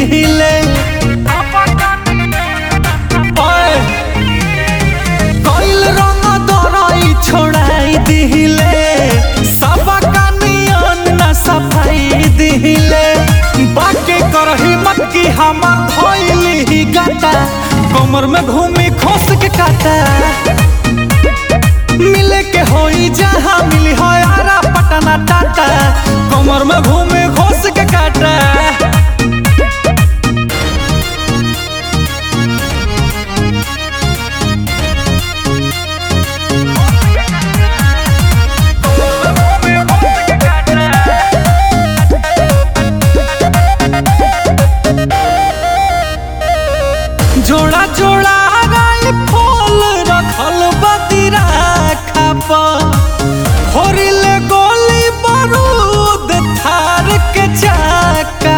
दिहिले कइल रंग दरई छोड़ाई दिहिले सबका नियन न सफाई दिहिले बाकी करही मत की हमर धइली ही गाता कमर में घूमी खोस के काटा मिले के होई जहाँ मिली हो यारा पटना टाटा कमर में घूमी खोस के काटा जोड़ा जोड़ा फल रखल बतीरा खापा होरिले गोली बारूद थार के चाका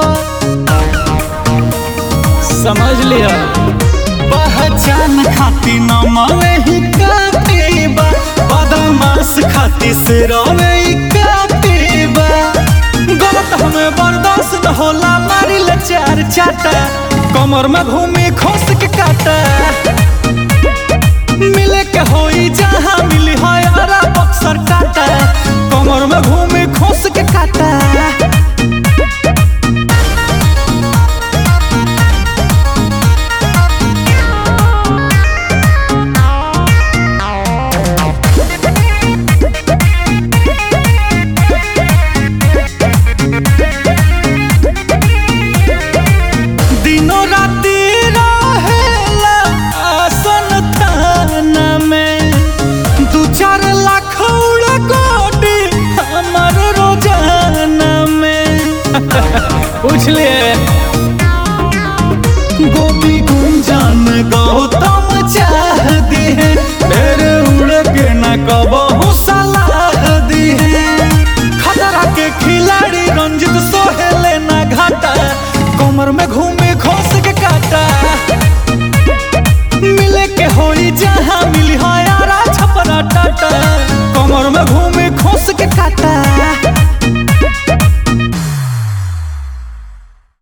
समझ लिया पहचान खाती न माने ही काटी बा बदमाश खाती से रोवे ही काटी बा गलत हमें बर्दाश्त न होला मारी ले चार चाटा कमर में घूमी खोस के काटा